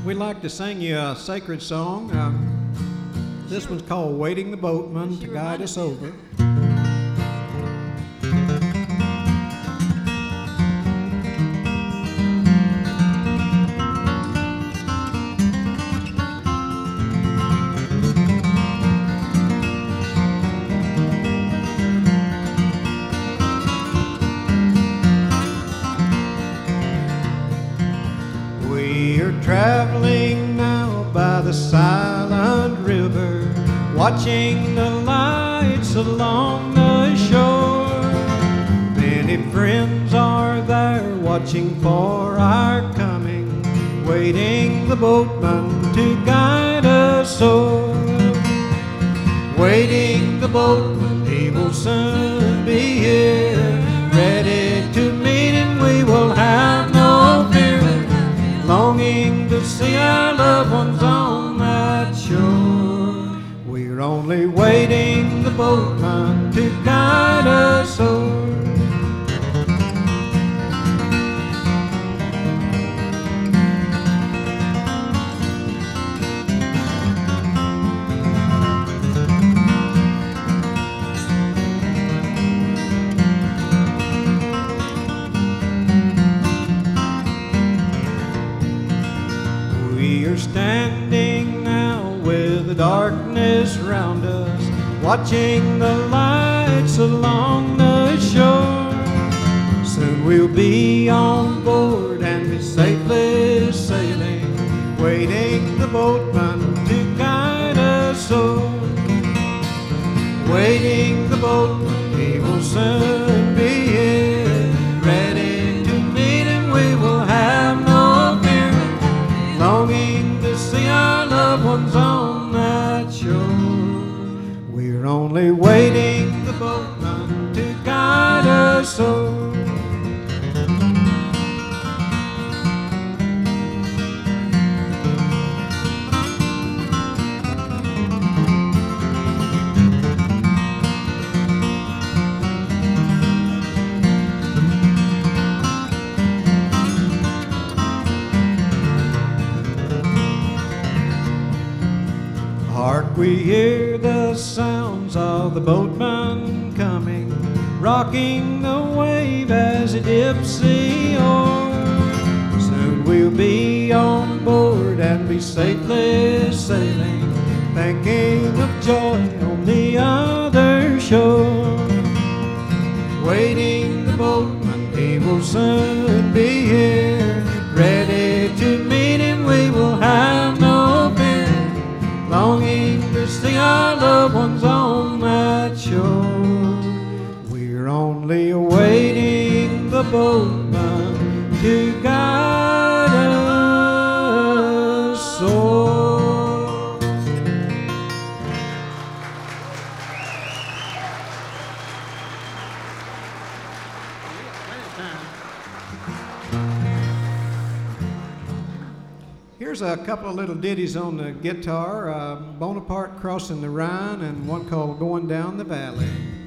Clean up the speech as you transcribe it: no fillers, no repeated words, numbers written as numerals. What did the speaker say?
We'd like to sing you a sacred song. This one's called Waiting the Boatman to Guide Us Over. We are traveling now by the silent river, watching the lights along the shore. Many friends are there watching for our coming, waiting the boatman to guide us o'er. Waiting the boatman, he will soon be here, ready to meet him, we will have no fear, longing to see our loved ones on that shore. We're only waiting the boatman to guide us o'er. We are standing now with the darkness round us, watching the lights along the shore. Soon we'll be on board and be safely sailing, waiting the boatman to guide us o'er. Waiting the boatman, he will soon be here, ready to meet him, we will have no fear, longing to see our loved ones on that shore. We're only waiting the boatman to guide us o'er. Hark, we hear the sounds of the boatman coming, rocking the wave as he dips the oar. Soon we'll be on board and be safely sailing, thinking of joy on the other shore. Waiting the boatman, he will soon be here, ready to meet him, we will have no fear, longing to see our loved ones on that shore. We're only awaiting the boatman to guide us o'er. Here's a couple of little ditties on the guitar, Bonaparte Crossing the Rhine, and one called Going Down the Valley.